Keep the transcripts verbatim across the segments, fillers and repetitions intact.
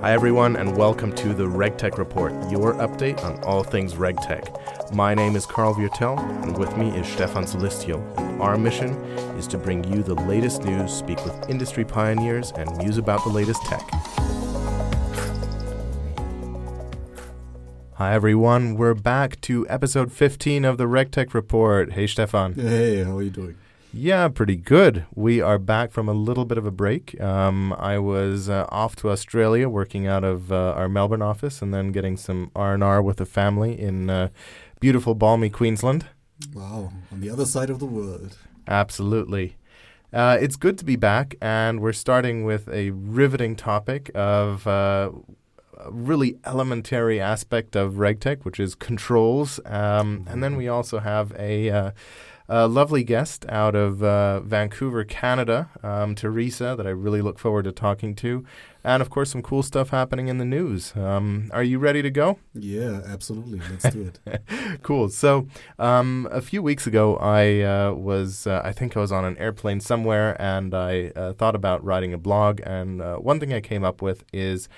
Hi everyone, and welcome to the RegTech Report, your update on all things RegTech. My name is Carl Viertel, and with me is Stefan Solistio. And our mission is to bring you the latest news, speak with industry pioneers, and muse about the latest tech. Hi everyone, we're back to episode fifteen of the RegTech Report. Hey Stefan. Hey, how are you doing? Yeah, pretty good. We are back from a little bit of a break. Um, I was uh, off to Australia working out of uh, our Melbourne office and then getting some R and R with the family in uh, beautiful, balmy Queensland. Wow, on the other side of the world. Absolutely. Uh, it's good to be back, and we're starting with a riveting topic of uh, a really elementary aspect of RegTech, which is controls. Um, and then we also have a... Uh, A lovely guest out of uh, Vancouver, Canada, um, Teresa, that I really look forward to talking to. And, of course, some cool stuff happening in the news. Um, are you ready to go? Yeah, absolutely. Let's do it. Cool. So um, a few weeks ago, I uh, was, uh, I think I was on an airplane somewhere, and I uh, thought about writing a blog. And uh, one thing I came up with is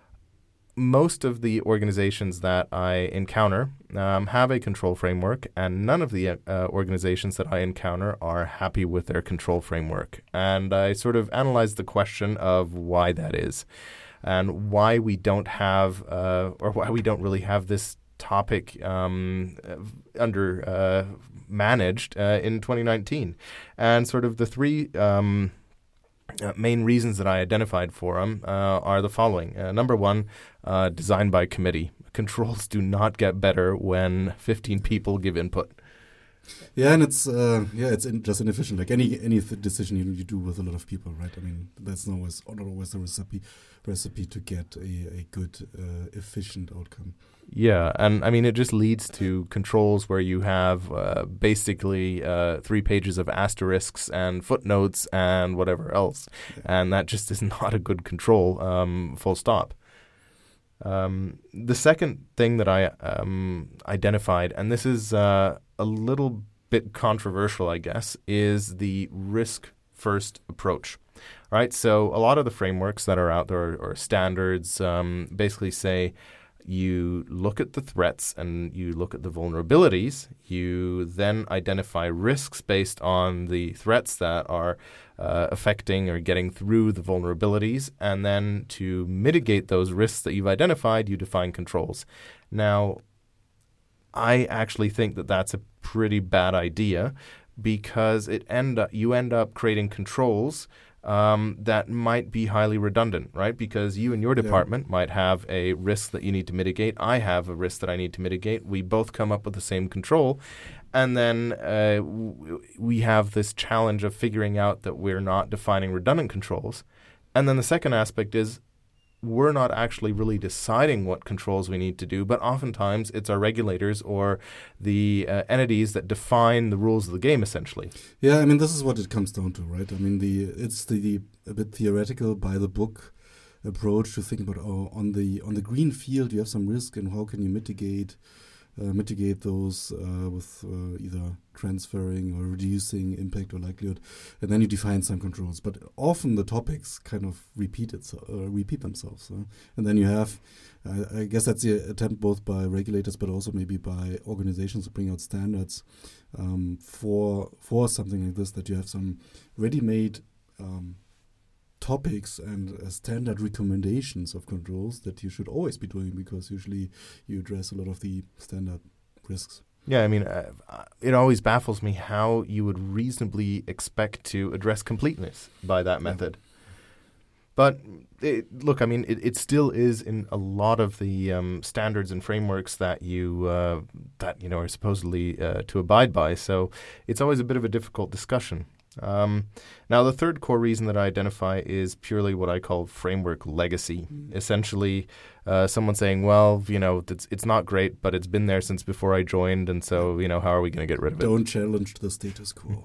most of the organizations that I encounter um, have a control framework, and none of the uh, organizations that I encounter are happy with their control framework. And I sort of analyzed the question of why that is, and why we don't have, uh, or why we don't really have this topic um, under uh, managed uh, in twenty nineteen. And sort of the three Um, Uh, main reasons that I identified for them uh, are the following. Uh, number one, uh, design by committee. Controls do not get better when fifteen people give input. Yeah, and it's uh, yeah, it's in, just inefficient. Like any any th- decision you, you do with a lot of people, right? I mean, that's not always not always the recipe recipe to get a a good uh, efficient outcome. Yeah, and I mean, it just leads to controls where you have uh, basically uh, three pages of asterisks and footnotes and whatever else. Yeah. And that just is not a good control, um, full stop. Um, the second thing that I um, identified, and this is uh, a little bit controversial, I guess, is the risk-first approach. All right, so a lot of the frameworks that are out there, or standards, um, basically say you look at the threats and you look at the vulnerabilities. You then identify risks based on the threats that are uh, affecting or getting through the vulnerabilities. And then to mitigate those risks that you've identified, you define controls. Now, I actually think that that's a pretty bad idea, because it end up, you end up creating controls Um, that might be highly redundant, right? Because you and your department yeah. might have a risk that you need to mitigate. I have a risk that I need to mitigate. We both come up with the same control. And then uh, w- we have this challenge of figuring out that we're not defining redundant controls. And then the second aspect is we're not actually really deciding what controls we need to do, but oftentimes it's our regulators or the uh, entities that define the rules of the game, essentially. Yeah, I mean, this is what it comes down to, right? I mean, the it's the, the a bit theoretical, by the book approach to think about oh, on the on the green field you have some risk, and how can you mitigate uh, mitigate those uh, with uh, either transferring or reducing impact or likelihood, and then you define some controls. But often the topics kind of repeat itself, uh, repeat themselves, uh, and then you have, uh, I guess that's the attempt both by regulators, but also maybe by organizations to bring out standards um, for for something like this. That you have some ready-made um, topics and uh, standard recommendations of controls that you should always be doing, because usually you address a lot of the standard risks. Yeah, I mean, uh, it always baffles me how you would reasonably expect to address completeness by that method. Yeah. But it, look, I mean, it, it still is in a lot of the um, standards and frameworks that you uh, that you know are supposedly uh, to abide by. So it's always a bit of a difficult discussion. Um, now, the third core reason that I identify is purely what I call framework legacy. Mm. Essentially, uh, someone saying, well, you know, it's, it's not great, but it's been there since before I joined, and so, you know, how are we going to get rid of it? Don't challenge the status quo.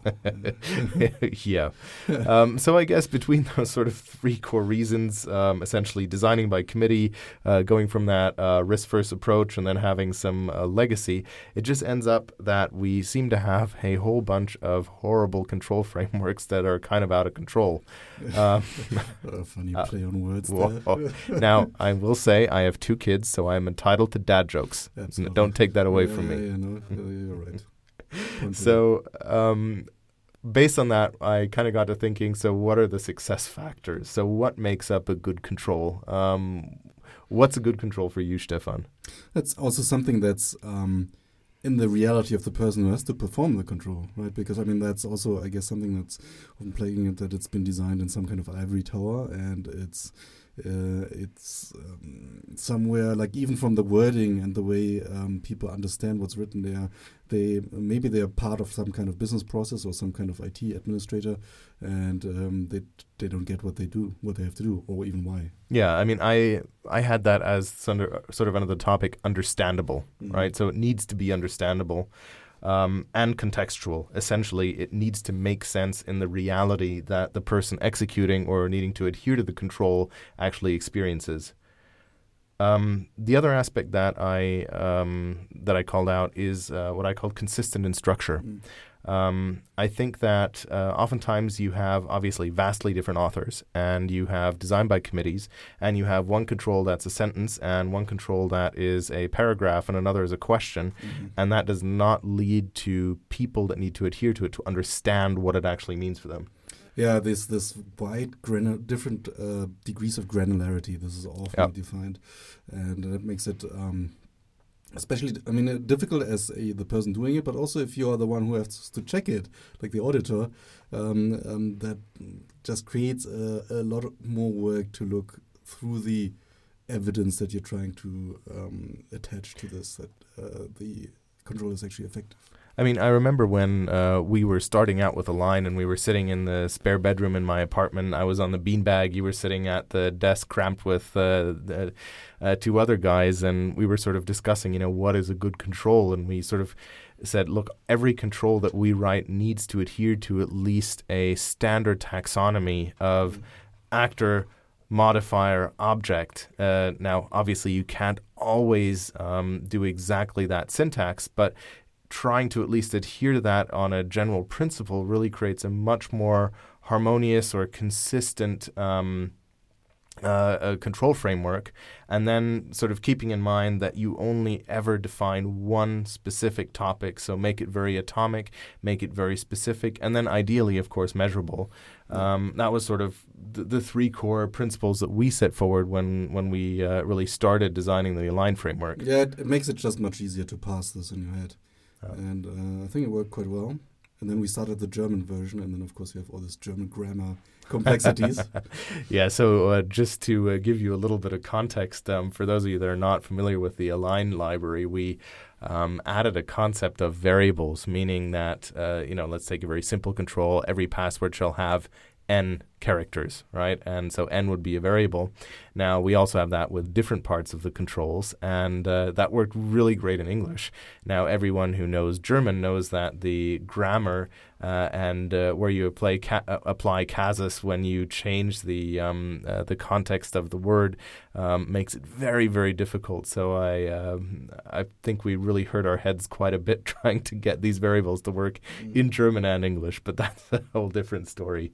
yeah. um, so I guess between those sort of three core reasons, um, essentially designing by committee, uh, going from that uh, risk-first approach, and then having some uh, legacy, it just ends up that we seem to have a whole bunch of horrible control frameworks frameworks that are kind of out of control. Um, a funny play on words well, there. Now, I will say I have two kids, so I'm entitled to dad jokes. That's N- lovely. Don't take that away yeah, from yeah, me. Yeah, no, you're right. Point So, um, based on that, I kind of got to thinking, so what are the success factors? So what makes up a good control? Um, what's a good control for you, Stefan? That's also something that's um, in the reality of the person who has to perform the control, right? Because, I mean, that's also, I guess, something that's often plaguing it, that it's been designed in some kind of ivory tower, and it's uh, it's um, somewhere, like, even from the wording and the way um, people understand what's written there, they maybe they are part of some kind of business process or some kind of I T administrator, and um, they they don't get what they do, what they have to do, or even why. Yeah, I mean, I I had that as under, sort of under the topic understandable, Mm-hmm. right? So it needs to be understandable um, and contextual. Essentially, it needs to make sense in the reality that the person executing or needing to adhere to the control actually experiences. Um, the other aspect that I um, that I called out is uh, what I called consistent in structure. Mm. Um, I think that uh, oftentimes you have obviously vastly different authors, and you have design by committees, and you have one control that's a sentence, and one control that is a paragraph, and another is a question, Mm-hmm. and that does not lead to people that need to adhere to it to understand what it actually means for them. Yeah, there's this wide, granu- different uh, degrees of granularity. This is awfully Yep. defined, and that makes it, um, especially, I mean, uh, difficult as a, the person doing it, but also if you are the one who has to check it, like the auditor, um, um, that just creates a, a lot more work to look through the evidence that you're trying to um, attach to this, that uh, the control is actually effective. I mean, I remember when uh, we were starting out with Align and we were sitting in the spare bedroom in my apartment. I was on the beanbag. You were sitting at the desk cramped with uh, the, uh, two other guys, and we were sort of discussing, you know, what is a good control? And we sort of said, look, every control that we write needs to adhere to at least a standard taxonomy of actor, modifier, object. Uh, now, obviously, you can't always um, do exactly that syntax, but trying to at least adhere to that on a general principle really creates a much more harmonious or consistent um, uh, a control framework, and then sort of keeping in mind that you only ever define one specific topic, so make it very atomic, make it very specific, and then ideally, of course, measurable. Um, that was sort of the, the three core principles that we set forward when, when we uh, really started designing the Align framework. Yeah, it, it makes it just much easier to pass this in your head. Oh. And uh, I think it worked quite well. And then we started the German version, and then, of course, we have all this German grammar complexities. Yeah, so uh, just to uh, give you a little bit of context, um, for those of you that are not familiar with the Align library, we um, added a concept of variables, meaning that, uh, you know, let's take a very simple control. Every password shall have n characters, right? And so n would be a variable. Now, we also have that with different parts of the controls, and uh, that worked really great in English. Now, everyone who knows German knows that the grammar uh, and uh, where you apply, ca- uh, apply casus when you change the um, uh, the context of the word um, makes it very, very difficult. So I um, I think we really hurt our heads quite a bit trying to get these variables to work mm. in German and English, but that's a whole different story.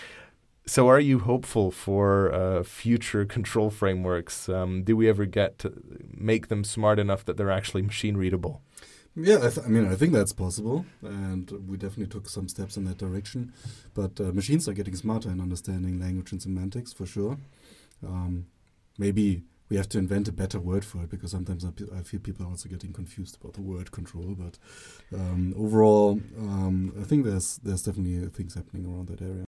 So are you hopeful for uh, future control frameworks? Um, do we ever get to make them smart enough that they're actually machine readable? Yeah, I, th- I mean, I think that's possible, and we definitely took some steps in that direction. But uh, machines are getting smarter in understanding language and semantics, for sure. Um, maybe we have to invent a better word for it, because sometimes I, pe- I feel people are also getting confused about the word control. But um, overall, um, I think there's there's definitely things happening around that area.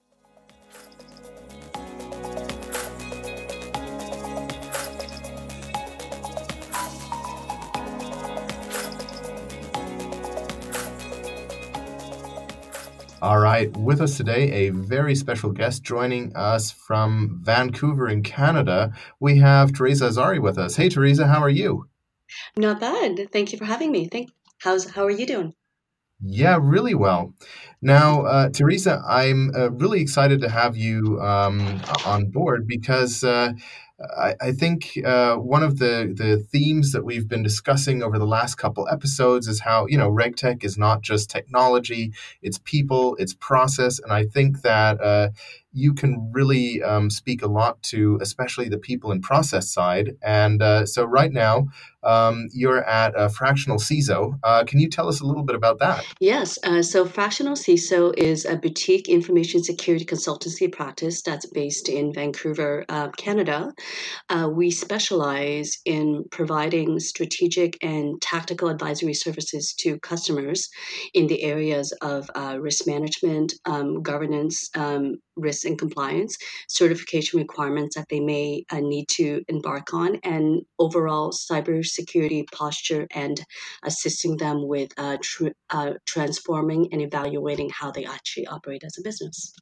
All right, with us today, a very special guest joining us from Vancouver in Canada. We have Teresa Azari with us. Hey, Teresa, how are you? Not bad. Thank you for having me. Thank. How's how are you doing? Yeah, really well. Now, uh, Teresa, I'm uh, really excited to have you um, on board because uh, I, I think uh, one of the, the themes that we've been discussing over the last couple episodes is how, you know, RegTech is not just technology, it's people, it's process. And I think that uh, you can really um, speak a lot to especially the people and process side. And uh, so right now, um, you're at uh, Fractional C I S O. Uh, can you tell us a little bit about that? Yes. Uh, so Fractional C I S O is a boutique information security consultancy practice that's based in Vancouver, uh, Canada. Uh, we specialize in providing strategic and tactical advisory services to customers in the areas of uh, risk management, um, governance, um, risk and compliance, certification requirements that they may uh, need to embark on, and overall cybersecurity posture, and assisting them with uh, tr- uh, transforming and evaluating how they actually operate as a business.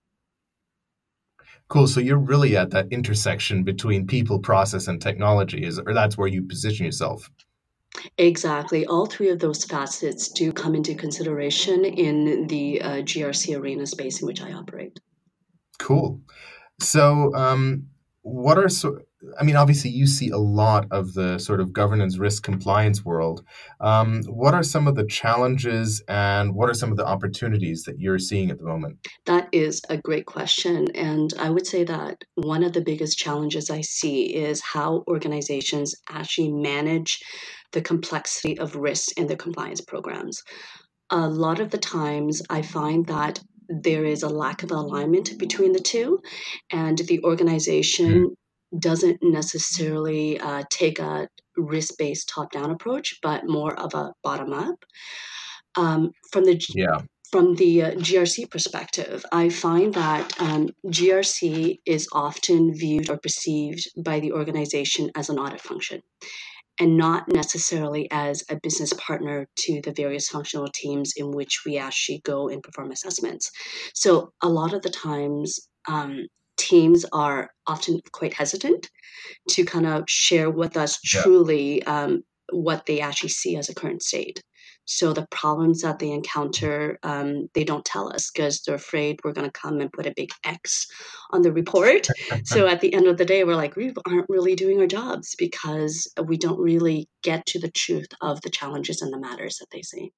Cool. So you're really at that intersection between people, process, and technology, is or that's where you position yourself. Exactly. All three of those facets do come into consideration in the uh, G R C arena space in which I operate. Cool. So, um, what are so? I mean, obviously, you see a lot of the sort of governance, risk, compliance world. Um, what are some of the challenges, and what are some of the opportunities that you're seeing at the moment? That is a great question. And I would say that one of the biggest challenges I see is how organizations actually manage the complexity of risks in their compliance programs. A lot of the times, I find that there is a lack of alignment between the two, and the organization doesn't necessarily uh, take a risk-based top-down approach, but more of a bottom-up. Um, from the Yeah. from the uh, G R C perspective, I find that um, G R C is often viewed or perceived by the organization as an audit function, and not necessarily as a business partner to the various functional teams in which we actually go and perform assessments. So a lot of the times, um, teams are often quite hesitant to kind of share with us Yeah. truly um, what they actually see as a current state. So the problems that they encounter, um, they don't tell us because they're afraid we're going to come and put a big X on the report. So at the end of the day, we're like, we aren't really doing our jobs because we don't really get to the truth of the challenges and the matters that they see.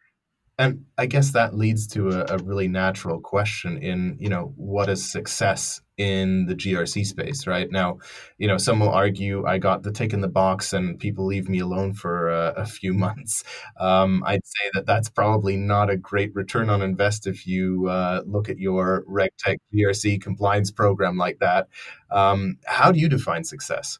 And I guess that leads to a, a really natural question in, you know, what is success in the G R C space, right? Now, you know, some will argue I got the tick in the box and people leave me alone for a, a few months. Um, I'd say that that's probably not a great return on invest if you uh, look at your RegTech G R C compliance program like that. Um, how do you define success?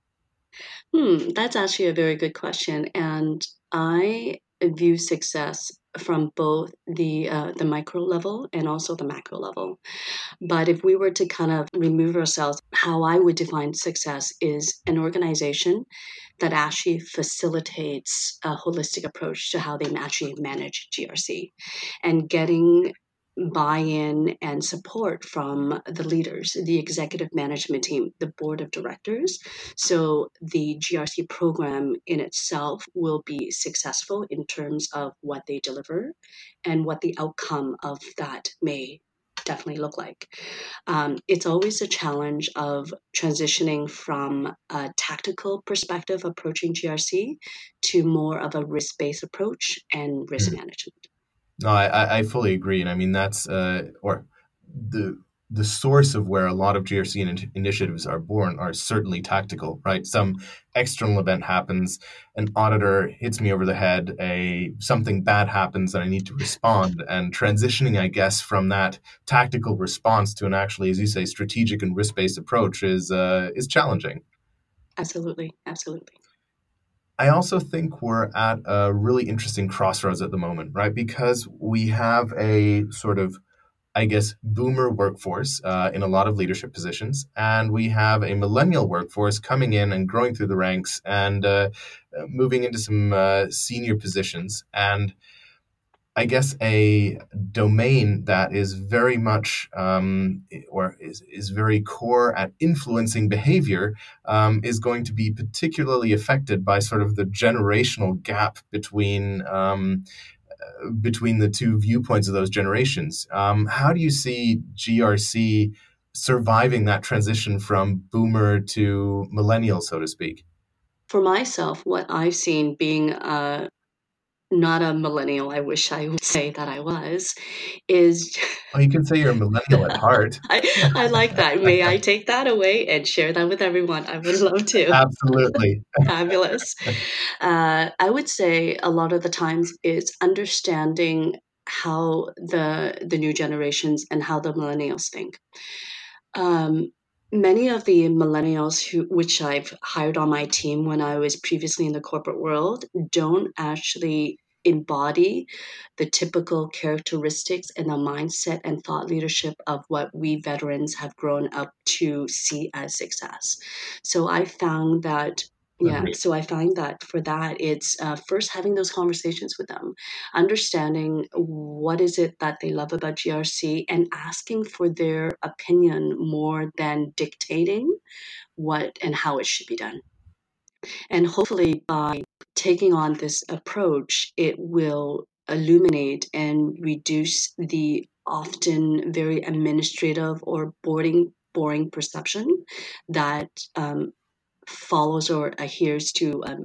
Hmm, that's actually a very good question. And I view success from both the uh, the micro level and also the macro level. But if we were to kind of remove ourselves, how I would define success is an organization that actually facilitates a holistic approach to how they actually manage G R C, and getting buy-in and support from the leaders, the executive management team, the board of directors. So the G R C program in itself will be successful in terms of what they deliver and what the outcome of that may definitely look like. Um, it's always a challenge of transitioning from a tactical perspective approaching G R C to more of a risk-based approach and risk management. No, I, I fully agree, and I mean that's uh, or the the source of where a lot of G R C in- initiatives are born are certainly tactical, right? Some external event happens, an auditor hits me over the head, a something bad happens, and I need to respond. And transitioning, I guess, from that tactical response to an actually, as you say, strategic and risk based approach is uh, is challenging. Absolutely, absolutely. I also think we're at a really interesting crossroads at the moment, right? Because we have a sort of, I guess, boomer workforce uh, in a lot of leadership positions, and we have a millennial workforce coming in and growing through the ranks and uh, moving into some uh, senior positions. And I guess a domain that is very much um, or is, is very core at influencing behavior um, is going to be particularly affected by sort of the generational gap between um, between the two viewpoints of those generations. Um, how do you see G R C surviving that transition from boomer to millennial, so to speak? For myself, what I've seen being uh, not a millennial, I wish I would say that I was, is Oh, you can say you're a millennial at heart. I, I like that. May I take that away and share that with everyone? I would love to. Absolutely. Fabulous. Uh, I would say a lot of the times it's understanding how the the new generations and how the millennials think. Um, many of the millennials who which I've hired on my team when I was previously in the corporate world don't actually embody the typical characteristics and the mindset and thought leadership of what we veterans have grown up to see as success. So I found that yeah, Agreed. so I find that for that, it's uh, first having those conversations with them, understanding what is it that they love about G R C and asking for their opinion more than dictating what and how it should be done. And hopefully by taking on this approach, it will illuminate and reduce the often very administrative or boring, boring perception that um, follows or adheres to um,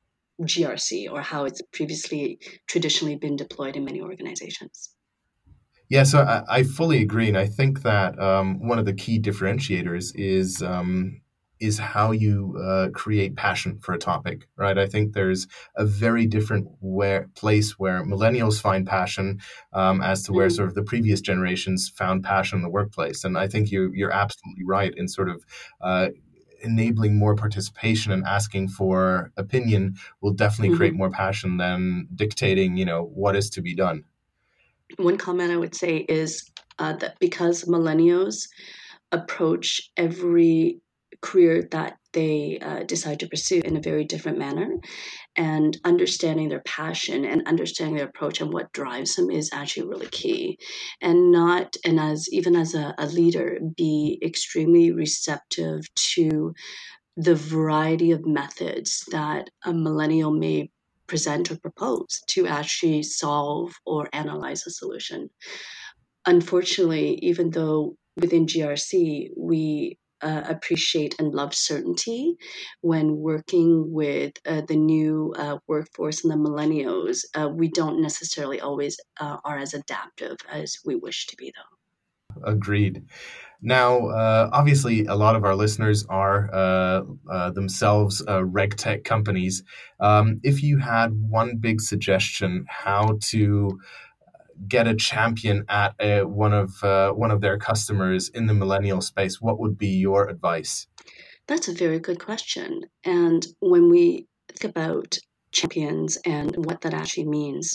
G R C or how it's previously traditionally been deployed in many organizations. Yeah, so I, I fully agree, and I think that um, one of the key differentiators is um, is how you uh, create passion for a topic, right? I think there's a very different where, place where millennials find passion um, as to where Mm. sort of the previous generations found passion in the workplace, and I think you you're absolutely right in sort of uh, enabling more participation and asking for opinion will definitely create Mhm. more passion than dictating, you know, what is to be done. One comment I would say is uh, that because millennials approach every career that they uh, decide to pursue in a very different manner, and understanding their passion and understanding their approach and what drives them is actually really key. And not, and as even as a, a leader, be extremely receptive to the variety of methods that a millennial may present or propose to actually solve or analyze a solution. Unfortunately, even though within G R C we uh, appreciate and love certainty, when working with uh, the new uh, workforce and the millennials, uh, we don't necessarily always uh, are as adaptive as we wish to be, though. Agreed. Now, uh, obviously, a lot of our listeners are uh, uh, themselves uh, RegTech companies. Um, if you had one big suggestion how to get a champion at a, one of uh, one of their customers in the millennial space, what would be your advice? That's a very good question. And when we think about champions and what that actually means,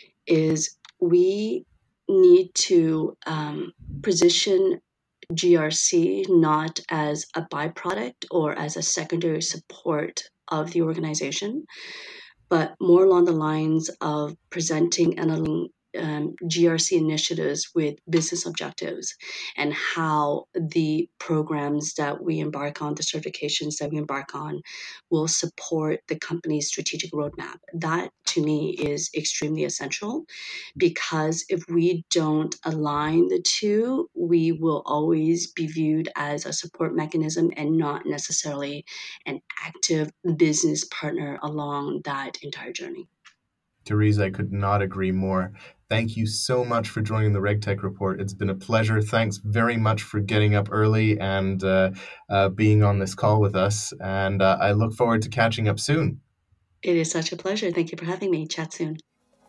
is we need to um, position G R C not as a byproduct or as a secondary support of the organization, but more along the lines of presenting and aligning um, G R C initiatives with business objectives and how the programs that we embark on, the certifications that we embark on, will support the company's strategic roadmap. That, to me, is extremely essential because if we don't align the two, we will always be viewed as a support mechanism and not necessarily an active business partner along that entire journey. Therese, I could not agree more. Thank you so much for joining the RegTech Report. It's been a pleasure. Thanks very much for getting up early and uh, uh, being on this call with us. And uh, I look forward to catching up soon. It is such a pleasure. Thank you for having me. Chat soon.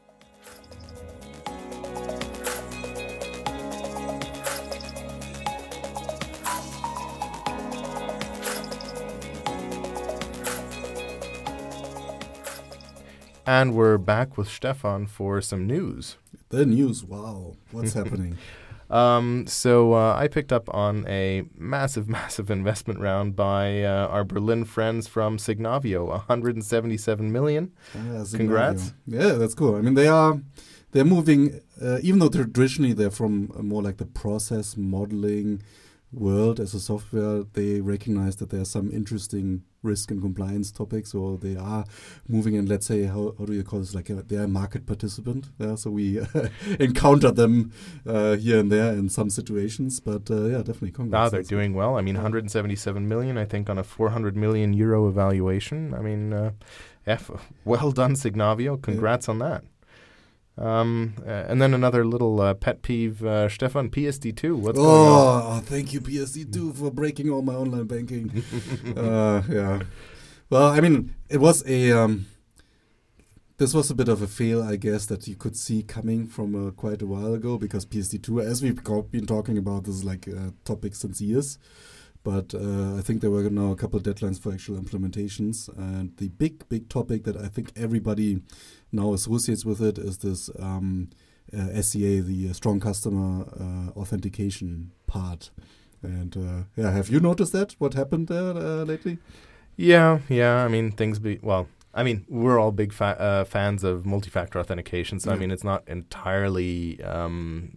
And we're back with Stefan for some news. The news, wow, what's happening? Um, so uh, I picked up on a massive, massive investment round by uh, our Berlin friends from Signavio, one hundred seventy-seven million. Ah, Congrats. Yeah, that's cool. I mean, they are they're moving, uh, even though traditionally they're from uh, more like the process modeling world as a software, they recognize that there are some interesting risk and compliance topics, or they are moving in, let's say, how, how do you call this, like a, they are a market participant. Yeah? So we uh, encounter them uh, here and there in some situations, but uh, yeah, definitely. Congrats. Ah, they're doing well. I mean, one hundred seventy-seven million, I think, on a four hundred million euro evaluation. I mean, uh, F, well done, Signavio. Congrats yeah. on that. Um, uh, and then another little uh, pet peeve, uh, Stefan, P S D two. What's oh, going on? Oh, thank you, P S D two, for breaking all my online banking. uh, yeah. Well, I mean, it was a. Um, this was a bit of a fail, I guess, that you could see coming from uh, quite a while ago, because P S D two, as we've been talking about, this is like a topic since years. But uh, I think there were now a couple of deadlines for actual implementations. And the big, big topic that I think everybody now associates with it is this um, uh, S C A, the uh, Strong Customer uh, Authentication part. And uh, yeah, have you noticed that? What happened there uh, lately? Yeah, yeah. I mean, things be well. I mean, we're all big fa- uh, fans of multi-factor authentication. So yeah. I mean, it's not entirely Um,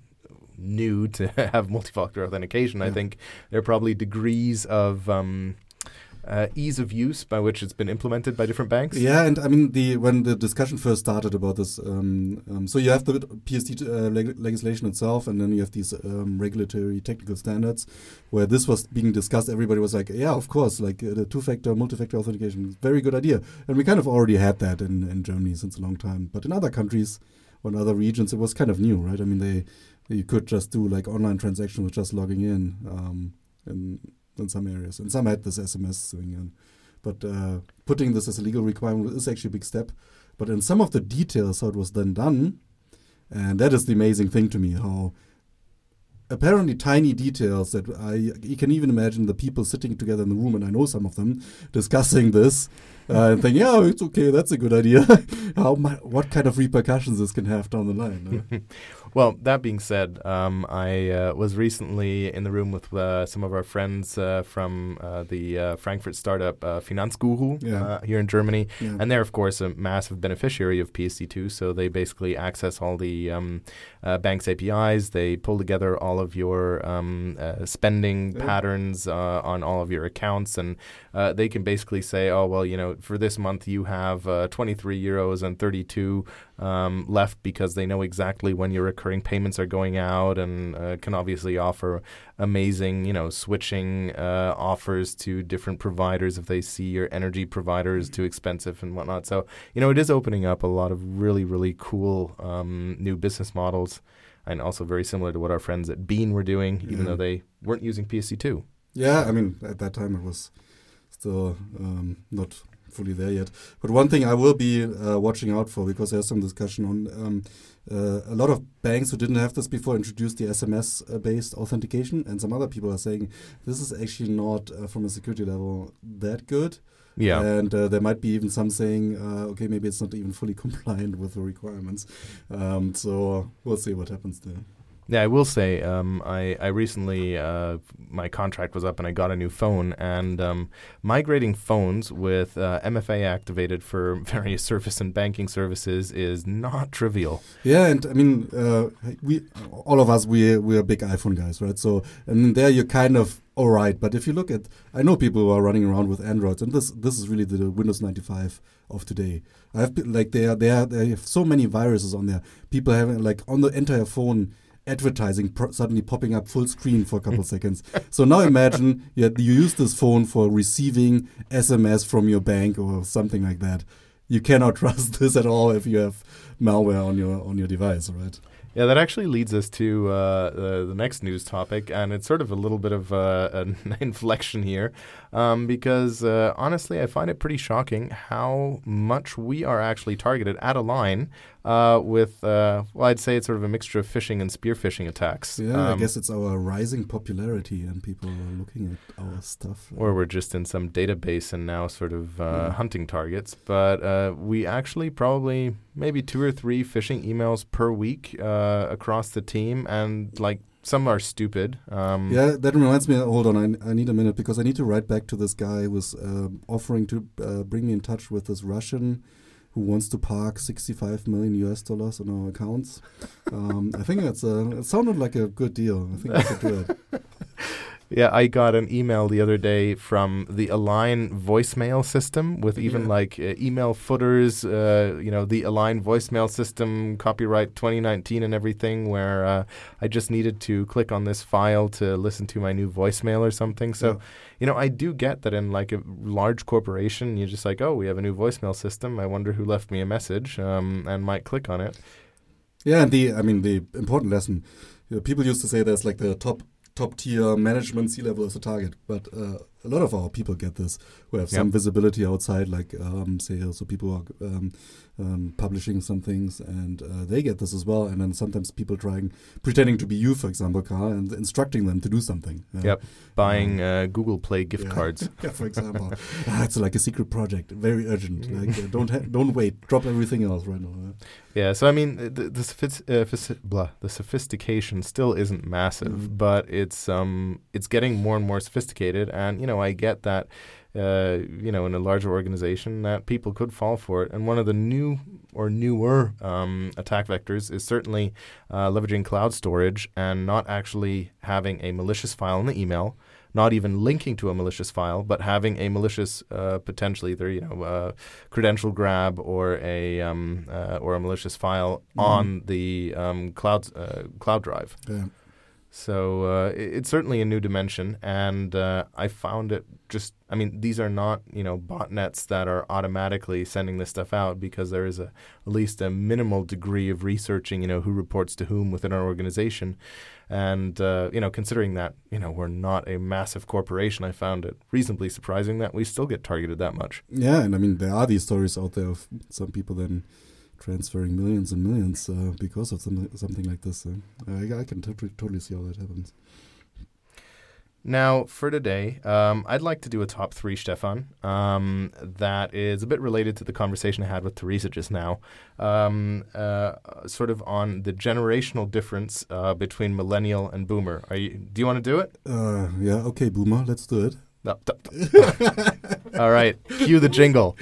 new to have multi-factor authentication. Yeah. I think there are probably degrees of um, uh, ease of use by which it's been implemented by different banks. Yeah, and I mean, the when the discussion first started about this, um, um, so you have the P S D uh, leg- legislation itself, and then you have these um, regulatory technical standards. Where this was being discussed, everybody was like, yeah, of course, like uh, the two-factor, multi-factor authentication, very good idea. And we kind of already had that in, in Germany since a long time. But in other countries or in other regions, it was kind of new, right? I mean, they you could just do like online transactions with just logging in um, in, in some areas. And some had this S M S thing. And, but uh, putting this as a legal requirement is actually a big step. But in some of the details, how it was then done, and that is the amazing thing to me, how apparently tiny details that I you can even imagine the people sitting together in the room, and I know some of them, discussing this uh, and thinking, yeah, it's okay, that's a good idea. How my, what kind of repercussions this can have down the line. Uh? Well, that being said, um, I uh, was recently in the room with uh, some of our friends uh, from uh, the uh, Frankfurt startup uh, Finanzguru yeah. uh, here in Germany. Yeah. And they're, of course, a massive beneficiary of P S D two. So they basically access all the um, uh, bank's A P Is. They pull together all of your um, uh, spending yeah. patterns uh, on all of your accounts. And uh, they can basically say, oh, well, you know, for this month you have uh, twenty-three euros and thirty-two um, left, because they know exactly when your recurring payments are going out, and uh, can obviously offer amazing, you know, switching uh, offers to different providers if they see your energy provider is too expensive and whatnot. So, you know, it is opening up a lot of really, really cool um, new business models, and also very similar to what our friends at Bean were doing, even yeah. though they weren't using P S D two. Yeah, I mean, at that time it was still um, not fully there yet. But one thing I will be uh, watching out for, because there's some discussion on um, uh, a lot of banks who didn't have this before introduced the S M S-based authentication, and some other people are saying this is actually not, uh, from a security level, that good. Yeah. And uh, there might be even some saying, uh, okay, maybe it's not even fully compliant with the requirements. Um, so we'll see what happens there. Yeah, I will say, um, I, I recently, uh, my contract was up and I got a new phone, and um, migrating phones with uh, M F A activated for various service and banking services is not trivial. Yeah, and I mean, uh, we all of us, we, we're big iPhone guys, right? So, and there you're kind of all right. But if you look at, I know people who are running around with Androids, and this this is really the Windows ninety-five of today. I have, like, they, are, they, are, they have so many viruses on there. People having, like, on the entire phone, advertising pro- suddenly popping up full screen for a couple seconds. So now imagine you, had, you use this phone for receiving S M S from your bank or something like that. You cannot trust this at all if you have malware on your on your device, right? Yeah, that actually leads us to uh, the, the next news topic, and it's sort of a little bit of uh, an inflection here, um, because uh, honestly, I find it pretty shocking how much we are actually targeted at a line uh, with, uh, well, I'd say it's sort of a mixture of phishing and spear phishing attacks. Yeah, um, I guess it's our rising popularity, and people are looking at our stuff. Or we're just in some database and now sort of uh, yeah. hunting targets. But uh, we actually probably maybe two or three phishing emails per week uh, across the team, and like some are stupid. Um, yeah, that reminds me, hold on, I, I need a minute, because I need to write back to this guy who was um, offering to uh, bring me in touch with this Russian who wants to park sixty-five million U S dollars on our accounts. um, I think that's a, it sounded like a good deal. I think I should do it. Yeah, I got an email the other day from the Align voicemail system with even Yeah. like uh, email footers, uh, you know, the Align voicemail system, copyright twenty nineteen and everything, where uh, I just needed to click on this file to listen to my new voicemail or something. So, Yeah. you know, I do get that in like a large corporation, you're just like, oh, we have a new voicemail system. I wonder who left me a message, um, and might click on it. Yeah, and the I mean the important lesson. You know, people used to say there's like the top top tier management C level as a target, but uh, a lot of our people get this, who have some Yep. visibility outside, like um, sales, so people are um, um, publishing some things, and uh, they get this as well. And then sometimes people trying pretending to be you, for example, Carl, and instructing them to do something. Uh, Yep. Buying uh, Google Play gift yeah. cards. Yeah, for example, ah, it's like a secret project, very urgent. Mm. Like uh, don't ha- don't wait, drop everything else right now. Uh, Yeah, so I mean, the the, sophic- uh, phys- blah, the sophistication still isn't massive, Mhm. but it's um it's getting more and more sophisticated, and you know I get that, uh, you know, in a larger organization that people could fall for it, and one of the new or newer um, attack vectors is certainly uh, leveraging cloud storage and not actually having a malicious file in the email. Not even linking to a malicious file, but having a malicious, uh, potentially either you know, uh, credential grab or a um, uh, or a malicious file Mhm. on the um, cloud uh, cloud drive. yeah. So uh, it, it's certainly a new dimension, and uh, I found it just. I mean, these are not you know botnets that are automatically sending this stuff out, because there is a at least a minimal degree of researching. You know, who reports to whom within our organization. And, uh, you know, considering that, you know, we're not a massive corporation, I found it reasonably surprising that we still get targeted that much. Yeah, and I mean, there are these stories out there of some people then transferring millions and millions uh, because of some, something like this. Uh, I, I can totally, totally see how that happens. Now, for today, um, I'd like to do a top three, Stefan, um, that is a bit related to the conversation I had with Teresa just now, um, uh, sort of on the generational difference uh, between millennial and boomer. Are you? Do you want to do it? Uh, yeah, okay, Boomer, let's do it. No, t- t- All right, cue the jingle.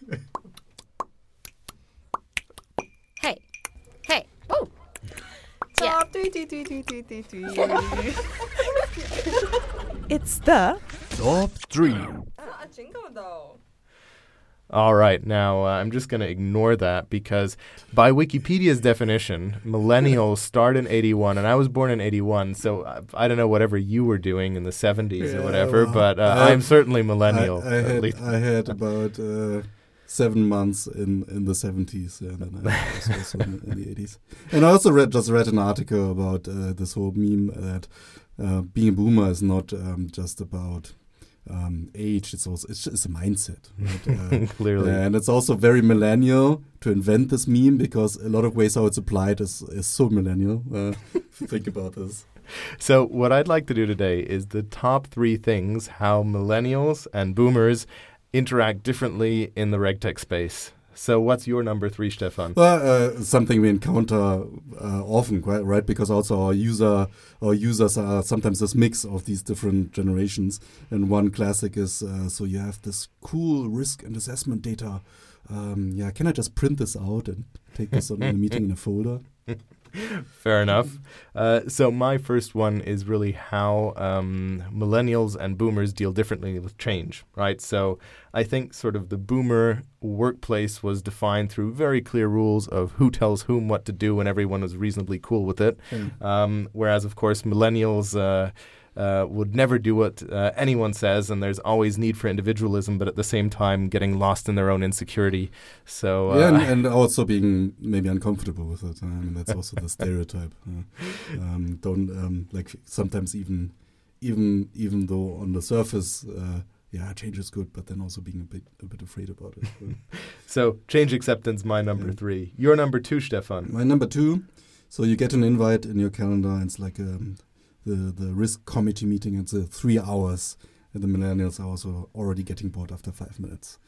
Hey, hey, woo! Yeah. Top three, three, three, three, three, three, three. It's the Top three. not a jingle though. All right, now uh, I'm just going to ignore that because by Wikipedia's definition, millennials start in eighty-one, and I was born in eighty-one, so I, I don't know whatever you were doing in the seventies or Yeah, whatever, well, but uh, I- I'm certainly millennial. I, I, at had, least. I had about uh, seven months in, in the seventies, and then I was also in, in the eighties. And I also read just read an article about uh, this whole meme that uh, being a boomer is not um, just about um, age; it's also it's, it's a mindset. Right? Uh, Clearly. And it's also very millennial to invent this meme because a lot of ways how it's applied is, is so millennial. Uh, if you think about this. So what I'd like to do today is the top three things how millennials and boomers interact differently in the RegTech space. So what's your number three, Stefan? Well, uh, something we encounter uh, often, right? right? Because also our user, our users are sometimes this mix of these different generations. And one classic is, uh, so you have this cool risk and assessment data. Um, yeah, can I just print this out and take this on in a meeting in a folder? Fair enough. Uh, so my first one is really how um, millennials and boomers deal differently with change, right? So I think sort of the boomer workplace was defined through very clear rules of who tells whom what to do, and everyone was reasonably cool with it. Yeah. Um, whereas, of course, millennials uh, uh, would never do what uh, anyone says, and there's always need for individualism, but at the same time getting lost in their own insecurity. So uh, Yeah, and, and also being maybe uncomfortable with it. I mean, that's also the stereotype. Uh, um, don't um, like sometimes even, even even though on the surface, uh, yeah, change is good, but then also being a bit a bit afraid about it. Uh, so change acceptance, my number Yeah. three. Your number two, Stefan. My number two, so you get an invite in your calendar, and it's like um, the the risk committee meeting. It's uh, three hours, and the millennials are also already getting bored after five minutes.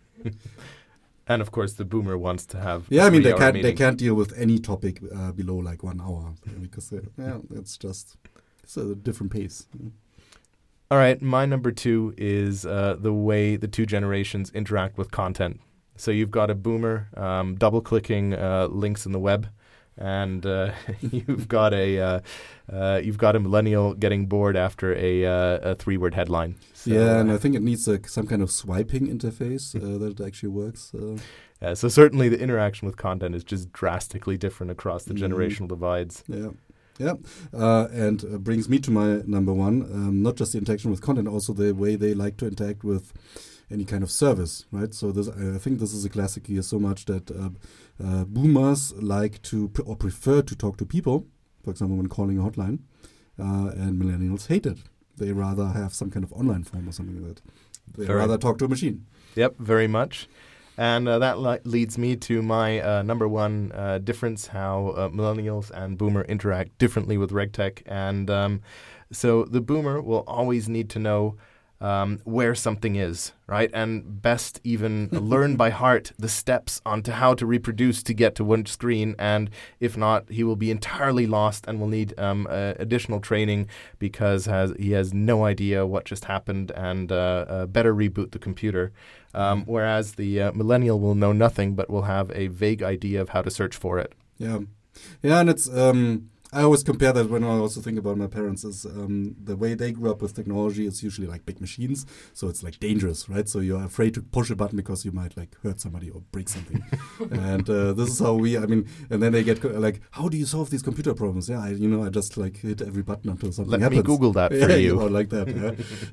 And of course, the boomer wants to have. Yeah, a I mean they three-hour can't they meeting. can't deal with any topic uh, below like one hour because they, yeah, it's just it's a different pace. All right, my number two is uh, the way the two generations interact with content. So you've got a boomer um, double-clicking uh, links in the web, and uh, you've got a uh, uh, you've got a millennial getting bored after a, uh, a three-word headline. So, yeah, and I think it needs a, some kind of swiping interface uh, that it actually works. Uh. Yeah, so certainly the interaction with content is just drastically different across the Mm. generational divides. Yeah. Yeah, uh, and uh, brings me to my number one, um, not just the interaction with content, also the way they like to interact with any kind of service, right? So this, I think this is a classic here so much that uh, uh, boomers like to pr- or prefer to talk to people, for example, when calling a hotline, uh, and millennials hate it. They rather have some kind of online form or something like that. They Very. rather talk to a machine. Yep, very much. And uh, that li- leads me to my uh, number one uh, difference, how uh, millennials and boomer interact differently with RegTech. And um, so the boomer will always need to know um, where something is, right? And best even learn by heart the steps onto how to reproduce to get to one screen. And if not, he will be entirely lost and will need um, uh, additional training because has he has no idea what just happened and uh, uh, better reboot the computer. Um, whereas the uh, millennial will know nothing but will have a vague idea of how to search for it. Yeah, yeah, and it's um, I always compare that when I also think about my parents is um, the way they grew up with technology is usually like big machines, so it's like dangerous, right? So you're afraid to push a button because you might like hurt somebody or break something. And uh, this is how we, I mean, and then they get co- like, how do you solve these computer problems? Yeah, I, you know, I just like hit every button until something Let happens. me Google that for yeah, you. know, like that. Yeah.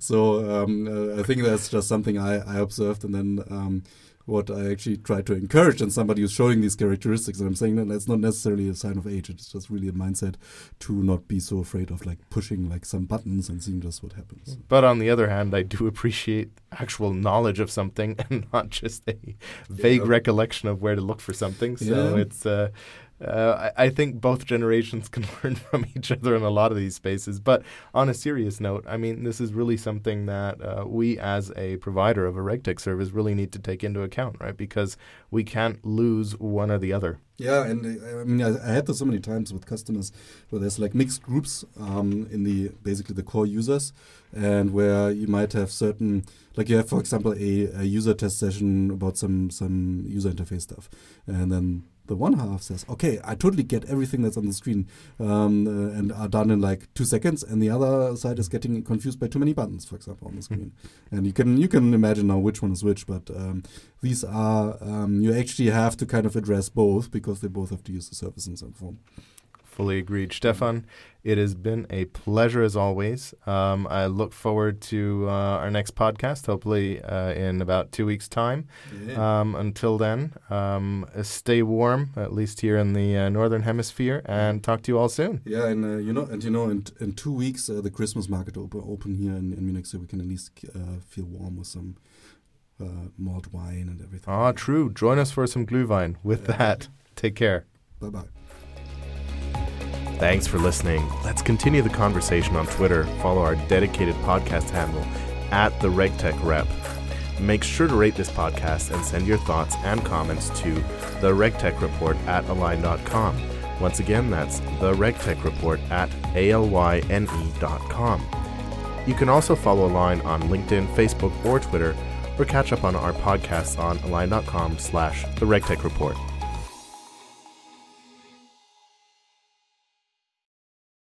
So um, uh, I think that's just something I, I observed, and then um, what I actually try to encourage in somebody who's showing these characteristics. And I'm saying that that's not necessarily a sign of age. It's just really a mindset to not be so afraid of like pushing like some buttons and seeing just what happens. But on the other hand, I do appreciate actual knowledge of something and not just a vague Yeah. recollection of where to look for something. So Yeah. it's uh, uh, I, I think both generations can learn from each other in a lot of these spaces. But on a serious note, I mean, this is really something that uh, we as a provider of a RegTech service really need to take into account, right? Because we can't lose one or the other. Yeah, and uh, I mean, I, I had this so many times with customers where there's like mixed groups um, in the basically the core users, and where you might have certain, like you have, for example, a, a user test session about some some user interface stuff, and then the one half says, okay, I totally get everything that's on the screen um, uh, and are done in like two seconds, and the other side is getting confused by too many buttons, for example, on the screen. And you can you can imagine now which one is which, but um, these are, um, you actually have to kind of address both because they both have to use the service in some form. Fully agreed. Stefan, it has been a pleasure as always. Um, I look forward to uh, our next podcast, hopefully uh, in about two weeks' time. Yeah. Um, until then, um, uh, stay warm, at least here in the uh, Northern Hemisphere, and talk to you all soon. Yeah, and uh, you know, and you know, in in two weeks, uh, the Christmas market will open, open here in, in Munich, so we can at least uh, feel warm with some uh, malt wine and everything. Ah, true. Join us for some Glühwein. With Yeah. that, take care. Bye bye. Thanks for listening. Let's continue the conversation on Twitter. Follow our dedicated podcast handle at the RegTech Rep. Make sure to rate this podcast and send your thoughts and comments to the RegTech Report at align dot com. Once again, that's the RegTech Report at A L Y N E dot com. You can also follow Align on LinkedIn, Facebook, or Twitter, or catch up on our podcasts on align dot com slash the RegTech Report.